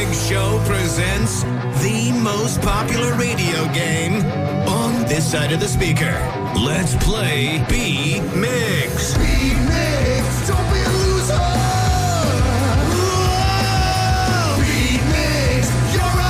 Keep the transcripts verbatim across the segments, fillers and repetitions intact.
Migs Show presents the most popular radio game on this side of the speaker. Let's play Beat Migs. Beat Migs, don't be a loser. Whoa! Beat Migs, you're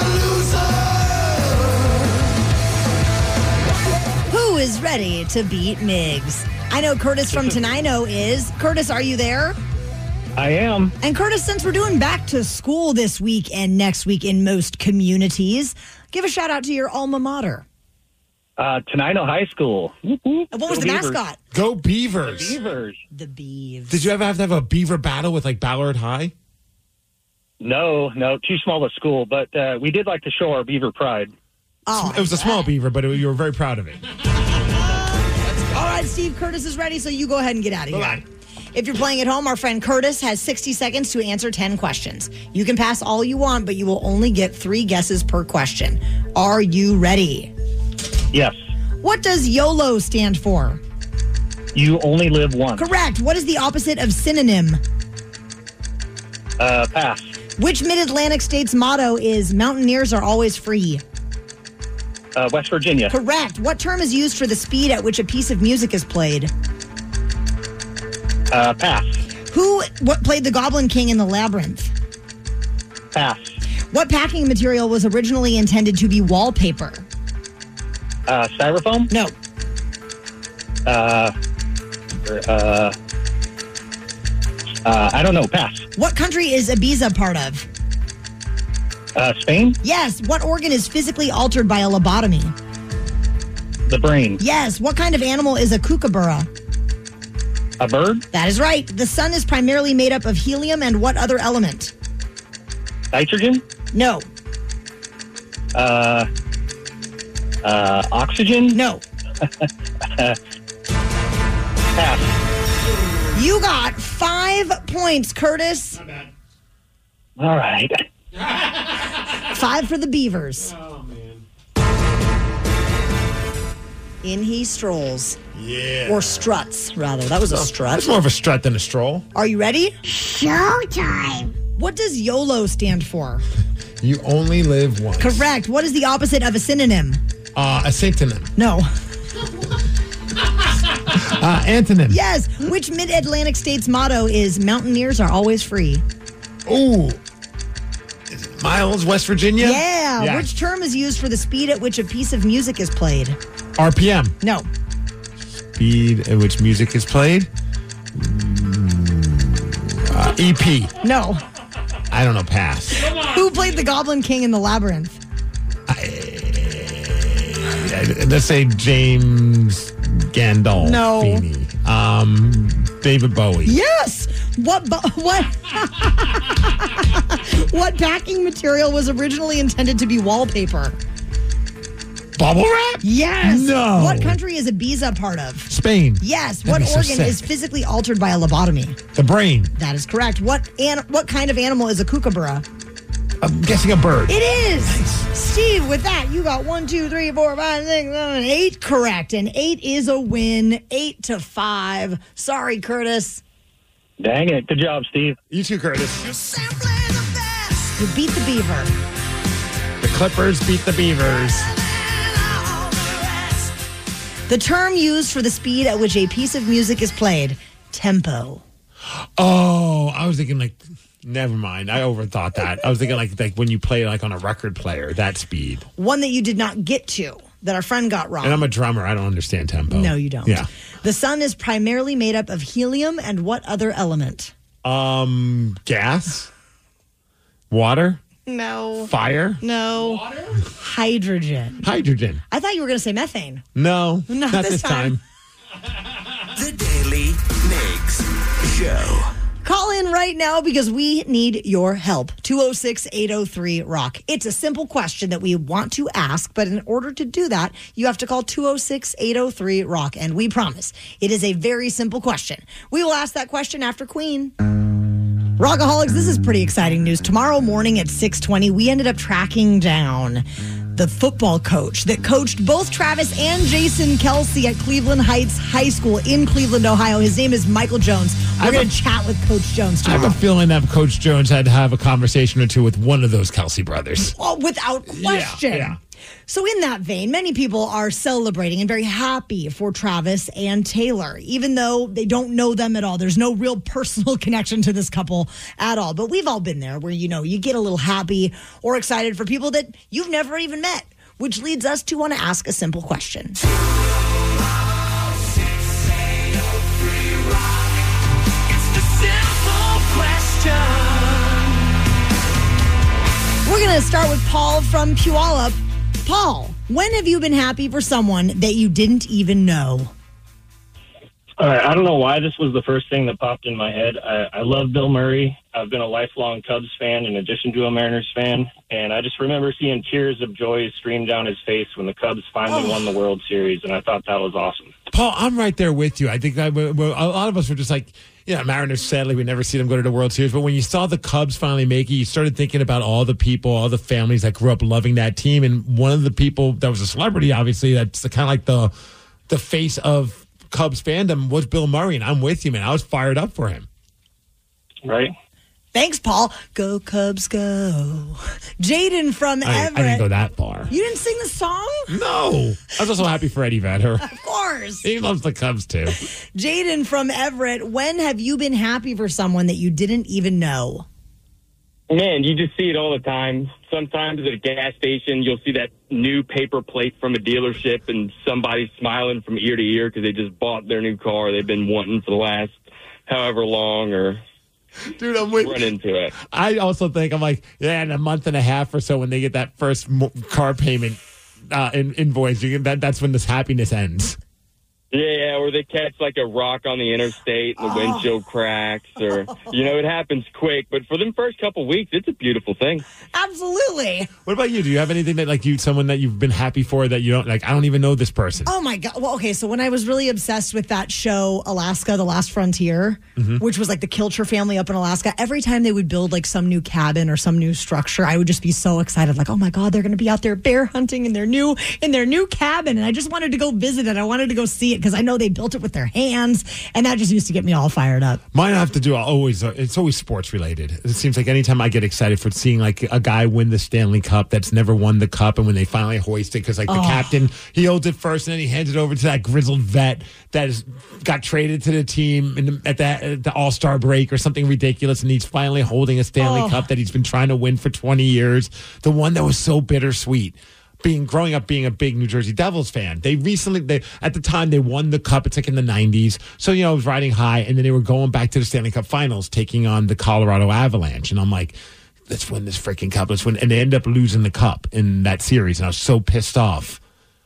a loser. Who is ready to beat Migs? I know Curtis from Tenino is. Curtis, are you there? I am. And Curtis, since we're doing back to school this week and next week in most communities, give a shout out to your alma mater. Uh, Tenino High School. What was Go the Beavers. mascot? Go Beavers. Beavers. The Beavs. Did you ever have to have a beaver battle with like Ballard High? No, no, too small a school, but uh, we did like to show our Beaver pride. Oh, It was a small beaver, but it, you were very proud of it. all right, Steve, Curtis is ready, so you go ahead and get out of here. Bye-bye. If you're playing at home, our friend Curtis has sixty seconds to answer ten questions. You can pass all you want, but you will only get three guesses per question. Are you ready? Yes. What does YOLO stand for? You only live once. Correct. What is the opposite of synonym? Uh, pass. Which mid-Atlantic state's motto is mountaineers are always free? Uh, West Virginia. Correct. What term is used for the speed at which a piece of music is played? Uh, pass. Who what played the Goblin King in the Labyrinth? Pass. What packing material was originally intended to be wallpaper? Uh, styrofoam? No. Uh, uh, uh, I don't know. Pass. What country is Ibiza part of? Uh, Spain? Yes. What organ is physically altered by a lobotomy? The brain. Yes. What kind of animal is a kookaburra? A bird? That is right. The sun is primarily made up of helium and what other element? Nitrogen? No. Uh, uh, oxygen? No. Pass. You got five points, Curtis. All right. Five for the Beavers. Oh, man. In he strolls. Yeah. Or struts, rather. That was a strut. It's more of a strut than a stroll. Are you ready? Showtime. What does YOLO stand for? You only live once. Correct. What is the opposite of a synonym? Uh, a synonym. No. Uh, antonym. Yes. Which mid-Atlantic state's motto is mountaineers are always free? Ooh. Is it Miles, West Virginia? Yeah. Yeah. Which term is used for the speed at which a piece of music is played? R P M. No. Speed at which music is played? Uh, E P. No. I don't know. Pass. Who played the Goblin King in the Labyrinth? I, let's say James Gandolfini. No. Um, David Bowie. Yes. What bu- what what packing material was originally intended to be wallpaper? Bubble wrap? Yes. No. What country is Ibiza part of? Spain. Yes. That'd What be so organ sick. is physically altered by a lobotomy? The brain. That is correct. What an- what kind of animal is a kookaburra? I'm guessing a bird. It is. Steve, with that, you got one, two, three, four, five, six, seven, eight correct. And eight is a win. Eight to five. Sorry, Curtis. Dang it. Good job, Steve. You too, Curtis. You beat the Beaver. The Clippers beat the Beavers. The term used for the speed at which a piece of music is played, tempo. Oh, I was thinking like, never mind. I overthought that. I was thinking like like when you play like on a record player, that speed. One that you did not get to, that our friend got wrong. And I'm a drummer. I don't understand tempo. No, you don't. Yeah. The sun is primarily made up of helium and what other element? Um, gas, water, No. fire, No. Water? Hydrogen. hydrogen. I thought you were going to say methane. No, Not not, this this time. The Daily Migs Show. Call in right now because we need your help. two oh six, eight oh three, ROCK. It's a simple question that we want to ask, but in order to do that, you have to call two oh six, eight oh three, ROCK. And we promise it is a very simple question. We will ask that question after Queen. Rockaholics, this is pretty exciting news. Tomorrow morning at six twenty, we ended up tracking down the football coach that coached both Travis and Jason Kelce at Cleveland Heights High School in Cleveland, Ohio. His name is Michael Jones. We're going to chat with Coach Jones tomorrow. I have a feeling that Coach Jones had to have a conversation or two with one of those Kelce brothers. Oh, without question. Yeah, yeah. So in that vein, many people are celebrating and very happy for Travis and Taylor, even though they don't know them at all. There's no real personal connection to this couple at all. But we've all been there where, you know, you get a little happy or excited for people that you've never even met, which leads us to want to ask a simple question. We're going to start with Paul from Puyallup. Paul, when have you been happy for someone that you didn't even know? All right, I don't know why this was the first thing that popped in my head. I, I love Bill Murray. I've been a lifelong Cubs fan in addition to a Mariners fan, and I just remember seeing tears of joy stream down his face when the Cubs finally Oh. won the World Series, and I thought that was awesome. Paul, I'm right there with you. I think I, well, a lot of us were just like, yeah, Mariners, sadly, we never see them go to the World Series. But when you saw the Cubs finally make it, you started thinking about all the people, all the families that grew up loving that team. And one of the people that was a celebrity, obviously, that's kind of like the the face of Cubs fandom was Bill Murray. And I'm with you, man. I was fired up for him. Right? Thanks, Paul. Go Cubs, go. Jaden from I, Everett. I didn't go that far. You didn't sing the song? No. I was also happy for Eddie Vedder. Of course. He loves the Cubs, too. Jaden from Everett, when have you been happy for someone that you didn't even know? Man, you just see it all the time. Sometimes at a gas station, you'll see that new paper plate from a dealership and somebody's smiling from ear to ear because they just bought their new car they've been wanting for the last however long, or Dude, I'm with run into it. I also think, I'm like, yeah, in a month and a half or so when they get that first mo- car payment uh, in, invoice, you can, that, that's when this happiness ends. Yeah, or they catch like a rock on the interstate and the Oh. windshield cracks, or, you know, it happens quick. But for them first couple weeks, it's a beautiful thing. Absolutely. What about you? Do you have anything that, like, you, someone that you've been happy for that you don't, like, I don't even know this person? Oh, my God. Well, okay, so when I was really obsessed with that show, Alaska, The Last Frontier, which was like the Kilcher family up in Alaska, every time they would build like some new cabin or some new structure, I would just be so excited. Like, oh, my God, they're going to be out there bear hunting in their new in their new cabin. And I just wanted to go visit it. I wanted to go see it because I know they built it with their hands. And that just used to get me all fired up. Mine I have to do always, uh, it's always sports related. It seems like anytime I get excited for seeing like a guy win the Stanley Cup that's never won the cup, and when they finally hoist it, because like the captain, he holds it first and then he hands it over to that grizzled vet that is, got traded to the team in the, at, that, at the All-Star break or something ridiculous, and he's finally holding a Stanley Oh. Cup that he's been trying to win for twenty years. The one that was so bittersweet. Being growing up being a big New Jersey Devils fan, they recently they at the time they won the cup. It's like in the nineties, so you know it was riding high, and then they were going back to the Stanley Cup Finals, taking on the Colorado Avalanche, and I'm like, let's win this freaking cup, let's win, and they end up losing the cup in that series, and I was so pissed off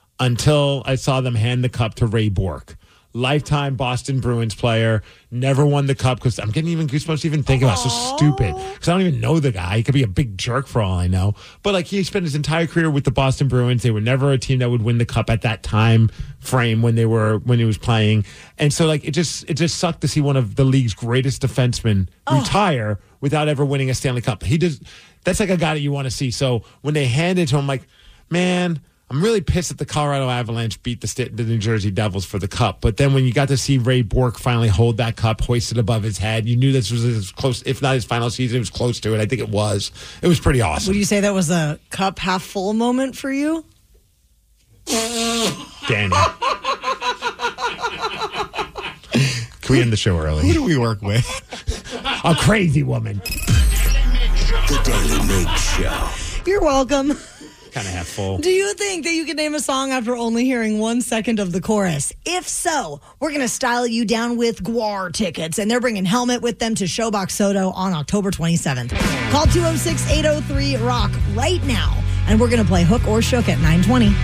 until I saw them hand the cup to Ray Bourque. Lifetime Boston Bruins player, never won the cup, because I'm getting even goosebumps to even think about it. So stupid, because I don't even know the guy. He could be a big jerk for all I know. But like, he spent his entire career with the Boston Bruins. They were never a team that would win the cup at that time frame when they were when he was playing. And so like, it just it just sucked to see one of the league's greatest defensemen retire without ever winning a Stanley Cup. He does. That's like a guy that you want to see. So when they handed it to him, like, man, I'm really pissed that the Colorado Avalanche beat the, st- the New Jersey Devils for the cup. But then when you got to see Ray Bourque finally hold that cup, hoisted above his head, you knew this was as close, if not his final season, it was close to it. I think it was. It was pretty awesome. Would you say that was a cup half full moment for you? Danny. Can we end the show Who early? do we work with? A crazy woman. The Daily Mig Show. You're welcome. Kind of half full. Do you think that you can name a song after only hearing one second of the chorus? If so, we're going to style you down with Gwar tickets, and they're bringing Helmet with them to Showbox Soto on October twenty-seventh. Call two oh six, eight oh three, ROCK right now, and we're going to play Hook or Shook at nine twenty.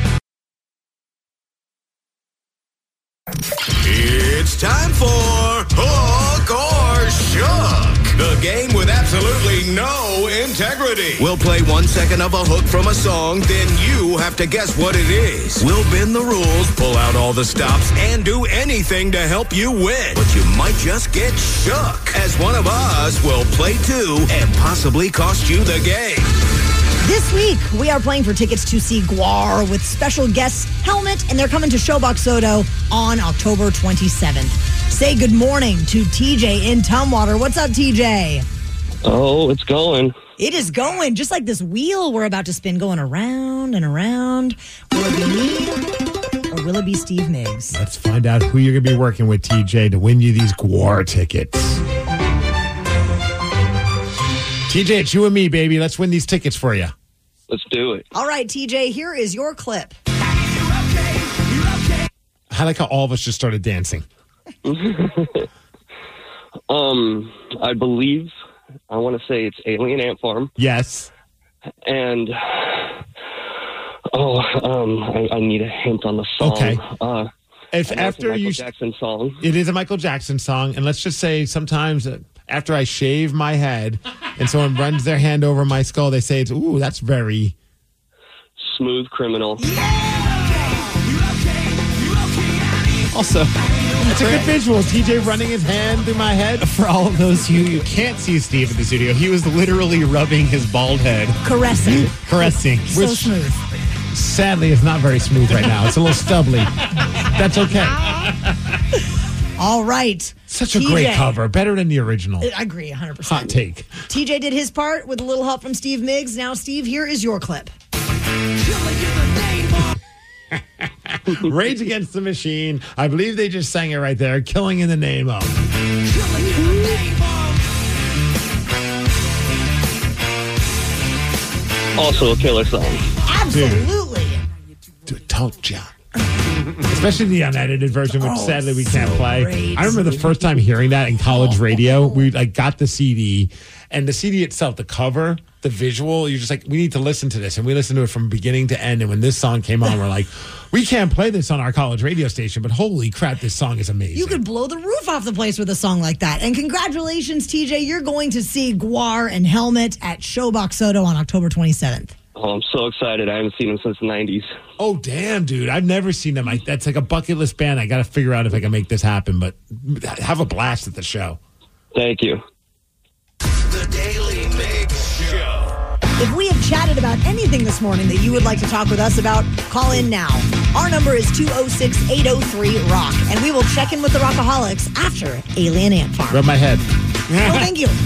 It's time for Hook or Shook, the game with absolutely no integrity. We'll play one second of a hook from a song, then you have to guess what it is. We'll bend the rules, pull out all the stops, and do anything to help you win. But you might just get shook, as one of us will play too and possibly cost you the game. This week, we are playing for tickets to see Gwar with special guest Helmet, and they're coming to Showbox Soto on October twenty-seventh. Say good morning to T J in Tumwater. What's up, T J? Oh, it's going. It is going, just like this wheel we're about to spin, going around and around. Will it be me or will it be Steve Miggs? Let's find out who you're going to be working with, T J, to win you these Gwar tickets. T J, it's you and me, baby. Let's win these tickets for you. Let's do it. All right, T J, here is your clip. I like how all of us just started dancing. um, I believe, I want to say it's Alien Ant Farm. Yes. And, oh, um, I, I need a hint on the song. Okay. Uh, If I know it's a after Michael you, Jackson song. It is a Michael Jackson song, and let's just say sometimes uh, after I shave my head and someone runs their hand over my skull, they say it's ooh, that's very Smooth Criminal. Also, it's a good visual. T J running his hand through my head. for all of those who you can't see Steve in the studio, he was literally rubbing his bald head, Caressing. caressing. So Which- smooth. Sadly, it's not very smooth right now. It's a little stubbly. That's okay. All right. Such a T J. great cover. Better than the original. I agree, one hundred percent. Hot take. T J did his part with a little help from Steve Miggs. Now, Steve, here is your clip. Rage Against the Machine. I believe they just sang it right there. Killing in the Name of. Also a killer song. Absolutely. Dude, told ya. Especially the unedited version, which Oh, sadly we can't so play. great. I remember the first time hearing that in college radio. We like got the C D, and the C D itself, the cover, the visual. You're just like, we need to listen to this, and we listened to it from beginning to end. And when this song came on, we're like, we can't play this on our college radio station, but holy crap, this song is amazing. You could blow the roof off the place with a song like that. And congratulations, T J. You're going to see Gwar and Helmet at Showbox Soto on October twenty-seventh. Oh, I'm so excited. I haven't seen them since the nineties. Oh, damn, dude. I've never seen them. I, that's like a bucket list band. I got to figure out if I can make this happen, but have a blast at the show. Thank you. The Daily Mix Show. If we have chatted about anything this morning that you would like to talk with us about, call in now. Our number is two oh six, eight oh three, ROCK, and we will check in with the Rockaholics after Alien Ant Farm. Rub my head. Oh, thank you.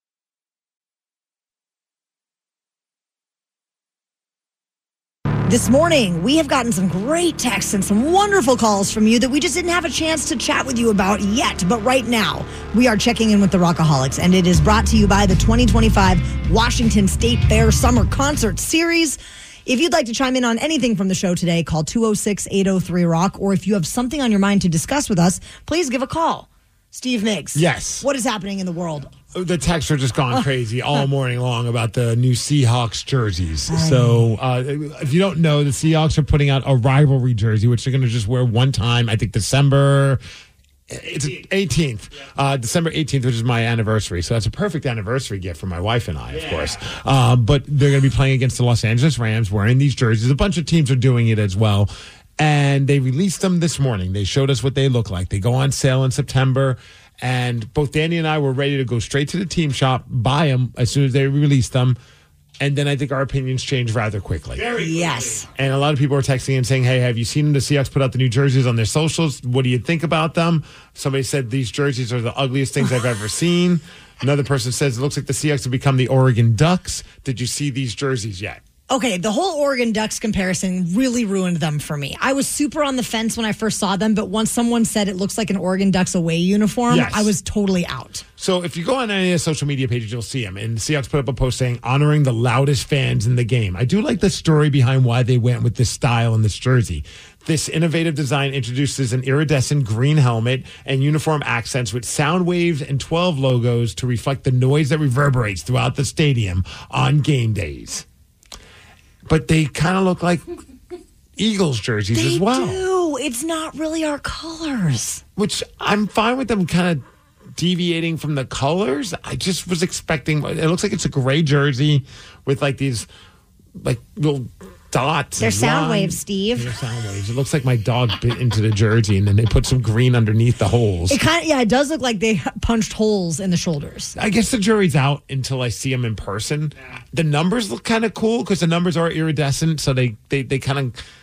This morning, we have gotten some great texts and some wonderful calls from you that we just didn't have a chance to chat with you about yet. But right now, we are checking in with the Rockaholics, and it is brought to you by the twenty twenty-five Washington State Fair Summer Concert Series. If you'd like to chime in on anything from the show today, call two oh six, eight oh three, ROCK, or if you have something on your mind to discuss with us, please give a call. Steve Miggs. Yes. What is happening in the world? The texts are just gone crazy all morning long about the new Seahawks jerseys. So uh, if you don't know, the Seahawks are putting out a rivalry jersey, which they're going to just wear one time, I think December... It's eighteenth, uh, December eighteenth, which is my anniversary. So that's a perfect anniversary gift for my wife and I, of course. Uh, but they're going to be playing against the Los Angeles Rams wearing these jerseys. A bunch of teams are doing it as well. And they released them this morning. They showed us what they look like. They go on sale in September. And both Danny and I were ready to go straight to the team shop, buy them as soon as they released them. And then I think our opinions changed rather quickly. Yes. And a lot of people are texting and saying, hey, have you seen the Seahawks put out the new jerseys on their socials? What do you think about them? Somebody said these jerseys are the ugliest things I've ever seen. Another person says it looks like the Seahawks have become the Oregon Ducks. Did you see these jerseys yet? Okay, the whole Oregon Ducks comparison really ruined them for me. I was super on the fence when I first saw them, but once someone said it looks like an Oregon Ducks away uniform, Yes. I was totally out. So if you go on any of the social media pages, you'll see them. And the Seahawks put up a post saying, honoring the loudest fans in the game. I do like the story behind why they went with this style and this jersey. This innovative design introduces an iridescent green helmet and uniform accents with sound waves and twelve logos to reflect the noise that reverberates throughout the stadium on game days. But they kind of look like Eagles jerseys They as well. do. It's not really our colors. Which I'm fine with them kind of deviating from the colors. I just was expecting, it looks like it's a gray jersey with like these like little dots. They're and sound lines. waves, Steve. They're sound waves. It looks like my dog bit into the jersey, and then they put some green underneath the holes. It kind of, yeah, it does look like they punched holes in the shoulders. I guess the jury's out until I see them in person. The numbers look kind of cool because the numbers are iridescent, so they, they, they kind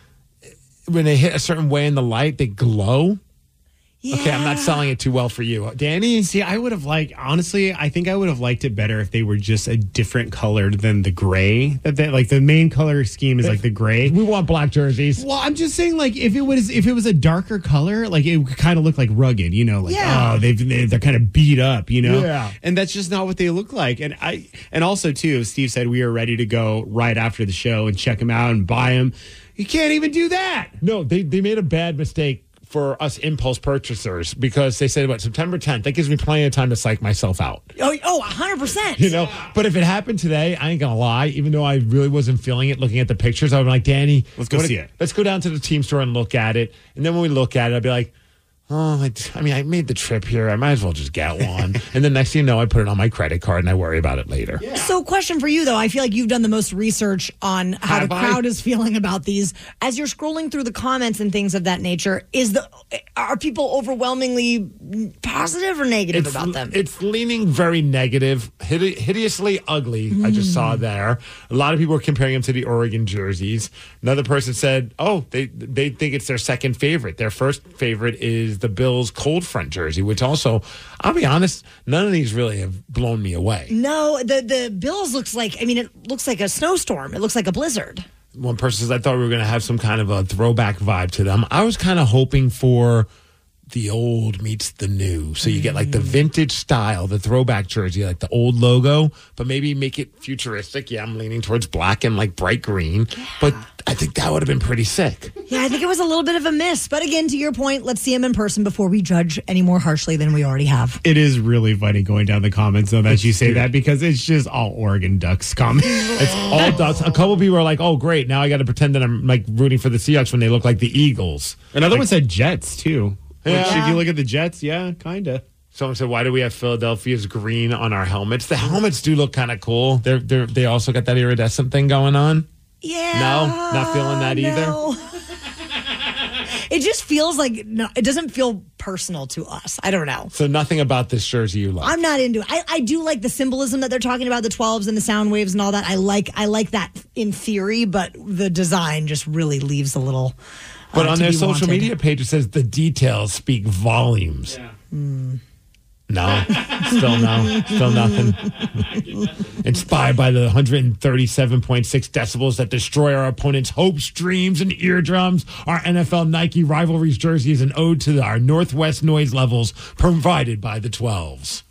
of, when they hit a certain way in the light, they glow. Yeah. Okay, I'm not selling it too well for you. Danny? See, I would have liked, honestly, I think I would have liked it better if they were just a different color than the gray. That they, like the main color scheme is like the gray. We want black jerseys. Well, I'm just saying, like, if it was if it was a darker color, like it would kind of look like rugged, you know, like Yeah. oh, they've they, they're kind of beat up, you know. Yeah. And that's just not what they look like. And I and also too, Steve said we are ready to go right after the show and check them out and buy them. You can't even do that. No, they, they made a bad mistake for us impulse purchasers because they said, what, September tenth? That gives me plenty of time to psych myself out. Oh, oh, one hundred percent. You know, but if it happened today, I ain't gonna lie. Even though I really wasn't feeling it, looking at the pictures, I would be like, Danny, Let's go wanna- see it. Let's go down to the team store and look at it. And then when we look at it, I'd be like, oh, I, I mean, I made the trip here. I might as well just get one. And then next thing you know, I put it on my credit card and I worry about it later. So, question for you, though. I feel like you've done the most research on how Have the I? crowd is feeling about these. As you're scrolling through the comments and things of that nature, is the are people overwhelmingly positive or negative It's, about them? it's leaning very negative, hide- hideously ugly. I just saw there. A lot of people are comparing them to the Oregon jerseys. Another person said, "Oh, they they think it's their second favorite. Their first favorite is the Bills cold front jersey," which also, I'll be honest, none of these really have blown me away. No, the the Bills looks like. I mean, it looks like a snowstorm. It looks like a blizzard. One person says, "I thought we were going to have some kind of a throwback vibe to them." I was kind of hoping for the old meets the new. So you get like the vintage style, the throwback jersey, like the old logo, but maybe make it futuristic. Yeah, I'm leaning towards black and like bright green, but I think that would have been pretty sick. Yeah, I think it was a little bit of a miss. But again, to your point, let's see him in person before we judge any more harshly than we already have. It is really funny going down the comments though that you say that because it's just all Oregon Ducks comments. It's all Ducks. A couple people are like, "Oh, great! Now I got to pretend that I'm like rooting for the Seahawks when they look like the Eagles." Another one said Jets too. Which, Yeah. if you look at the Jets, yeah, kind of. Someone said, "Why do we have Philadelphia's green on our helmets?" The helmets do look kind of cool. They're they they also got that iridescent thing going on. Yeah. No, not feeling that either? no. It just feels like no, it doesn't feel personal to us. I don't know. So nothing about this jersey you like. I'm not into it. I, I do like the symbolism that they're talking about, the twelves and the sound waves and all that. I like I like that in theory, but the design just really leaves a little. But uh, on to their be social wanted. media page, it says the details speak volumes. No, still no, still nothing. Inspired by the one hundred thirty-seven point six decibels that destroy our opponents' hopes, dreams, and eardrums, our N F L Nike Rivalries jersey is an ode to our Northwest noise levels provided by the twelves.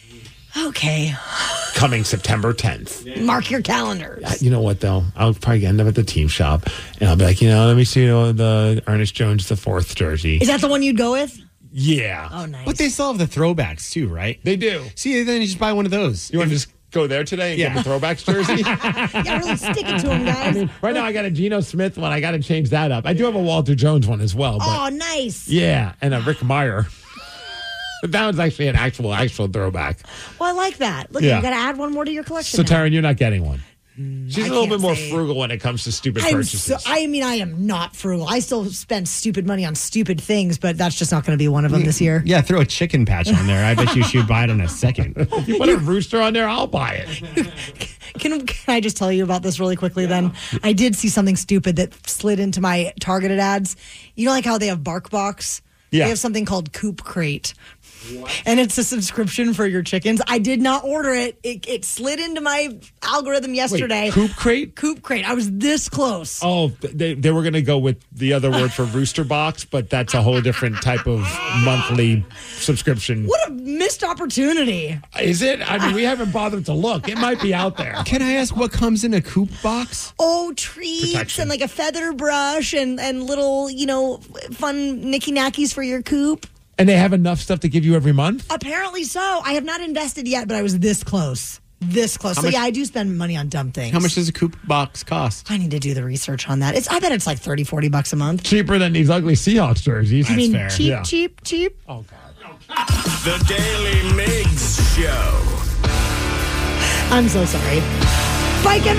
Okay, Coming September tenth. mark your calendars. You know what, though? I'll probably end up at the team shop, and I'll be like, you know, let me see uh, the Ernest Jones the fourth jersey. Is that the one you'd go with? Yeah. Oh, nice. But they still have the throwbacks too, right? They do. See, then you just buy one of those. You want to just go there today and Yeah. get the throwbacks jersey? Yeah, really stick it to him, guys. Right now, I got a Geno Smith one. I got to change that up. I do have a Walter Jones one as well. But Oh, nice. yeah, and a Rick Meyer. But that was actually an actual, actual throwback. Well, I like that. Look, Yeah. you got to add one more to your collection. So, now. Taryn, you're not getting one. She's I a little can't bit more say. frugal when it comes to stupid I'm purchases. so, I mean, I am not frugal. I still spend stupid money on stupid things, but that's just not going to be one of them this year. Yeah, throw a chicken patch on there. I bet you she'd buy it in a second. If you put a rooster on there, I'll buy it. Can, can I just tell you about this really quickly then? I did see something stupid that slid into my targeted ads. You know, like how they have BarkBox? Yeah. They have something called Coop Crate. And it's a subscription for your chickens. I did not order it. It, it slid into my algorithm yesterday. Wait, Coop Crate? Coop Crate. I was this close. Oh, they, they were going to go with the other word for rooster box, but that's a whole different type of monthly subscription. What a missed opportunity. Is it? I mean, we haven't bothered to look. It might be out there. Can I ask what comes in a coop box? Oh, treats Protection. and like a feather brush and, and little, you know, fun nicky knackies for your coop. And they have enough stuff to give you every month? Apparently so. I have not invested yet, but I was this close. This close. How So much- yeah, I do spend money on dumb things. How much does a coop box cost? I need to do the research on that. It's. I bet it's like thirty, forty bucks a month. Cheaper than these ugly Seahawks jerseys. I mean, fair. cheap, Yeah. cheap, cheap. Oh, God. The Daily Migs Show. I'm so sorry. Spike M S.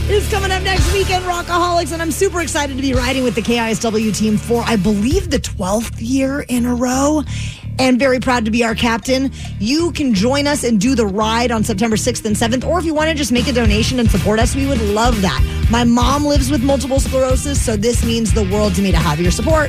is coming up next weekend, Rockaholics, and I'm super excited to be riding with the K I S W team for, I believe, the twelfth year in a row. And very proud to be our captain. You can join us and do the ride on September sixth and seventh, or if you want to just make a donation and support us, we would love that. My mom lives with multiple sclerosis, so this means the world to me to have your support.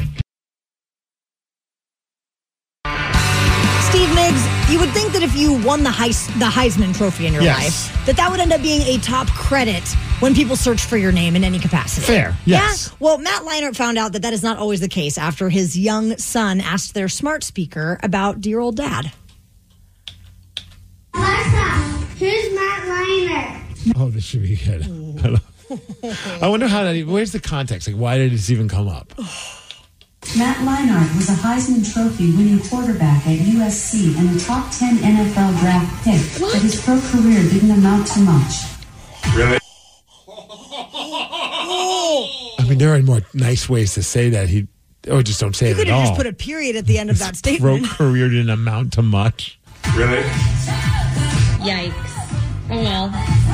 Steve Miggs, you would think that if you won the Heis- the Heisman Trophy in your Yes. life, that that would end up being a top credit when people search for your name in any capacity. Fair, yes. Yeah? Well, Matt Leinart found out that that is not always the case after his young son asked their smart speaker about dear old dad. Alexa, here's Matt Leinart. Oh, this should be good. I wonder how that, where's the context? Like, why did this even come up? Matt Leinart was a Heisman Trophy winning quarterback at U S C and a top ten N F L draft pick, but his pro career didn't amount to much. Really? I mean, there are more nice ways to say that. He, or just don't say You it could at have all. just put a period at the end of that Pro statement. career didn't amount to much. Really? Yikes. Oh well.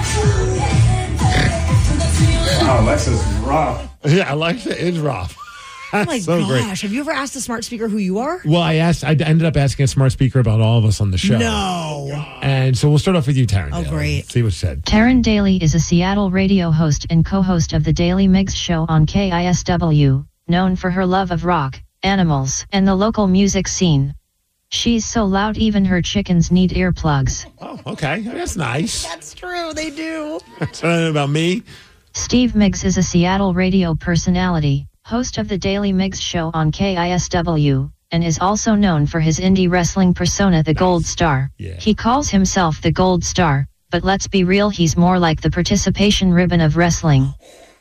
Wow, Alexa's rough. Yeah, Alexa is rough. Oh my so gosh. great. Have you ever asked a smart speaker who you are? Well, I asked. I ended up asking a smart speaker about all of us on the show. No. And so we'll start off with you, Taryn. Oh, Daly. great. See what she said. Taryn Daly is a Seattle radio host and co-host of the Daily Mix Show on K I S W, known for her love of rock, animals, and the local music scene. She's so loud even her chickens need earplugs. Oh, okay. That's nice. That's true. They do. Something about me? Steve Miggs is a Seattle radio personality, host of the Daily Mix Show on K I S W, and is also known for his indie wrestling persona, the Gold Star. Yeah. He calls himself the Gold Star, but let's be real, he's more like the participation ribbon of wrestling.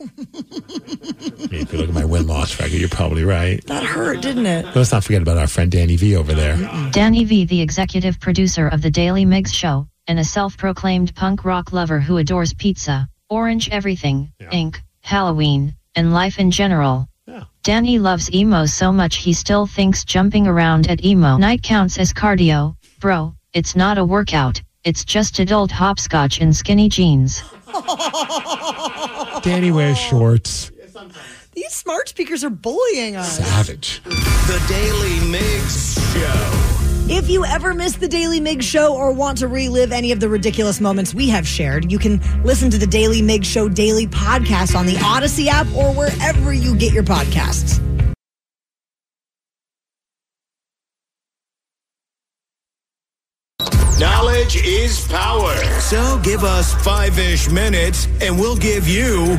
If you look at my win-loss record, you're probably right. That hurt, didn't it? Let's not forget about our friend Danny V over there. Danny V, the executive producer of the Daily Mix Show, and a self-proclaimed punk rock lover who adores pizza, Orange Everything, Yeah. Incorporated, Halloween, and life in general. Yeah. Danny loves emo so much he still thinks jumping around at emo night counts as cardio. Bro, it's not a workout, it's just adult hopscotch in skinny jeans. Danny wears shorts. These smart speakers are bullying us. Savage. The Daily Mix Show. If you ever missed the Daily Mix Show or want to relive any of the ridiculous moments we have shared, you can listen to the Daily Mix Show daily podcast on the Odyssey app or wherever you get your podcasts. Knowledge is power. So give us five-ish minutes and we'll give you,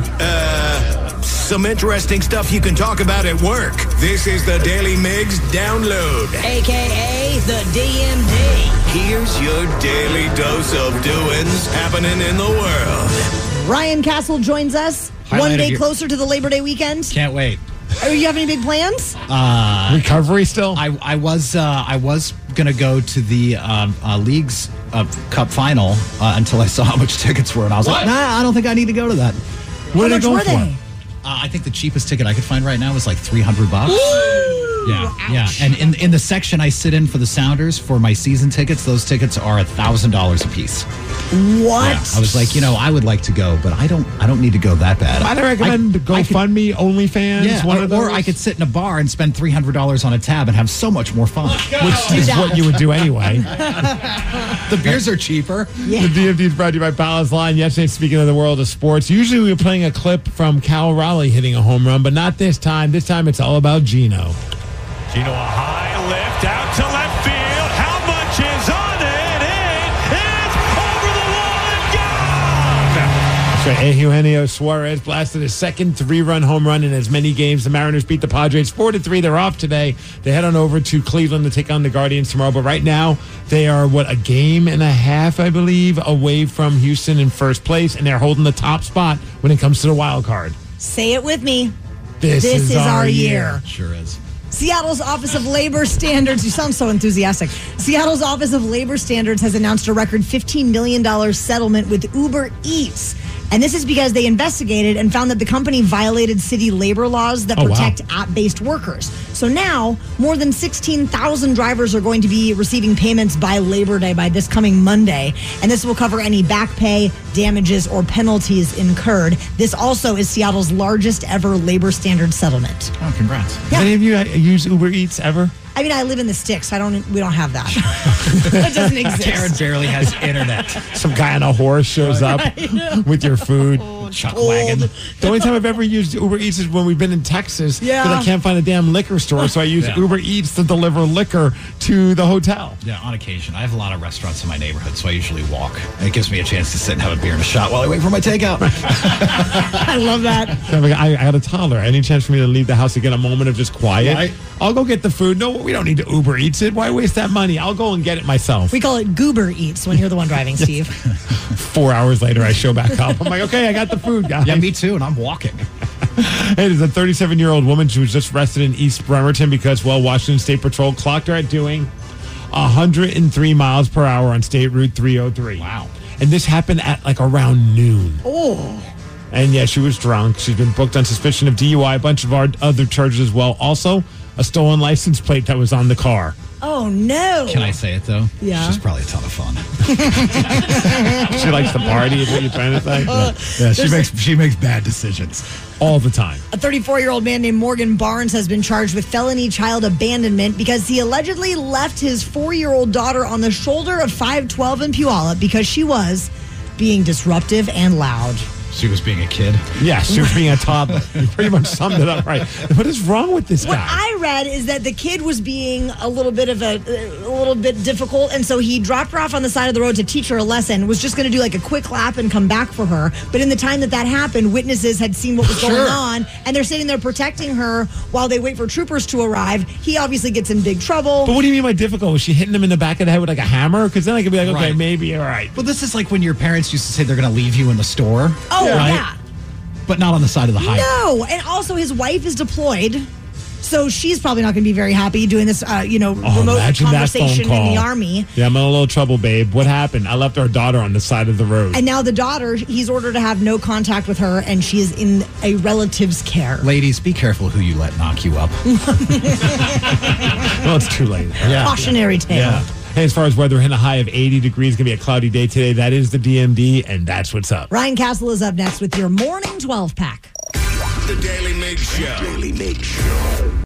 uh, some interesting stuff you can talk about at work. This is the Daily Mix Download. A K A the D M D. Here's your daily dose of doings happening in the world. Ryan Castle joins us Highlight one of day your- closer to the Labor Day weekend. Can't wait. Oh, you have any big plans? Uh, Recovery still? I, I was uh, I was gonna go to the um, uh, League's uh, Cup final uh, until I saw how much tickets were, and I was like, Nah, I don't think I need to go to that. What are they much going were for? they? Uh, I think the cheapest ticket I could find right now is like three hundred bucks. Yeah, yeah. And in in the section I sit in for the Sounders for my season tickets, those tickets are a thousand dollars a piece. What? Yeah, I was like, you know, I would like to go, but I don't I don't need to go that bad. I'd recommend I could- GoFundMe, OnlyFans, Yeah, one or, of those. or I could sit in a bar and spend three hundred dollars on a tab and have so much more fun. Which is what you would do anyway. The beers are cheaper. Yeah. The D M D is brought to you by Balance Line. Yesterday, speaking of the world of sports, usually we were playing a clip from Cal Raleigh hitting a home run, but not this time. This time it's all about Gino. Gino, a high lift out to left field. How much is on it? It is over the wall and gone. That's right. Eugenio Suarez blasted his second three-run home run in as many games. The Mariners beat the Padres four to three. They're off today. They head on over to Cleveland to take on the Guardians tomorrow. But right now, they are, what, a game and a half, I believe, away from Houston in first place, and they're holding the top spot when it comes to the wild card. Say it with me. This, This is our year. Sure is. Seattle's Office of Labor Standards, you sound so enthusiastic. Seattle's Office of Labor Standards has announced a record fifteen million dollars settlement with Uber Eats. And this is because they investigated and found that the company violated city labor laws that Oh, wow. protect app-based workers. So now, more than sixteen thousand drivers are going to be receiving payments by Labor Day, by this coming Monday. And this will cover any back pay, damages, or penalties incurred. This also is Seattle's largest ever labor standard settlement. Oh, congrats. Have any of you uh, use Uber Eats ever? I mean, I live in the sticks. I don't. We don't have that. That doesn't exist. Karen barely has internet. Some guy on a horse shows up with your food. Chuck wagon. The only time I've ever used Uber Eats is when we've been in Texas. Yeah. Because I can't find a damn liquor store, so I use Yeah. Uber Eats to deliver liquor to the hotel. Yeah, on occasion. I have a lot of restaurants in my neighborhood, so I usually walk. And it gives me a chance to sit and have a beer and a shot while I wait for my takeout. I love that. So I'm like, I, I got a toddler. Any chance for me to leave the house to get a moment of just quiet? Right. I'll go get the food. No, we don't need to Uber Eats it. Why waste that money? I'll go and get it myself. We call it Goober Eats when you're the one driving, Steve. Four hours later, I show back up. I'm like, okay, I got the food, guys. Yeah, me too, and I'm walking. It is a thirty-seven-year-old woman. She was just arrested in East Bremerton because, well, Washington State Patrol clocked her at doing one hundred three miles per hour on State Route three oh three. Wow. And this happened at like around noon. Oh. And yeah, she was drunk. She's been booked on suspicion of D U I, a bunch of our other charges as well. Also, a stolen license plate that was on the car. Oh, no. Can I say it, though? Yeah. She's probably a ton of fun. She likes to party, is what you're trying to say? Uh, Yeah, she makes she makes bad decisions. All the time. A thirty-four-year-old man named Morgan Barnes has been charged with felony child abandonment because he allegedly left his four-year-old daughter on the shoulder of five twelve in Puyallup because she was being disruptive and loud. She was being a kid. Yes, she was being a toddler. You pretty much summed it up right. What is wrong with this What guy? I read is that the kid was being a little bit of a, a little bit difficult, and so he dropped her off on the side of the road to teach her a lesson, was just going to do like a quick lap and come back for her. But in the time that that happened, witnesses had seen what was going Sure. on, and they're sitting there protecting her while they wait for troopers to arrive. He obviously gets in big trouble. But what do you mean by difficult? Was she hitting him in the back of the head with like a hammer? Because then I could be like, okay, Right. maybe, all right. Well, this is like when your parents used to say they're going to leave you in the store. Oh, right? yeah. But not on the side of the highway. No, and also his wife is deployed, so she's probably not going to be very happy doing this, uh, you know, Oh, remote imagine that phone conversation in call. the Army. Yeah, I'm in a little trouble, babe. What happened? I left our daughter on the side of the road. And now the daughter, he's ordered to have no contact with her, and she is in a relative's care. Ladies, be careful who you let knock you up. Well, it's too late. Yeah. Cautionary tale. Yeah. Hey, as far as weather, hitting a high of eighty degrees, going to be a cloudy day today. That is the D M D, and that's what's up. Ryan Castle is up next with your morning twelve pack. The Daily Mig Show. Daily Mig Show.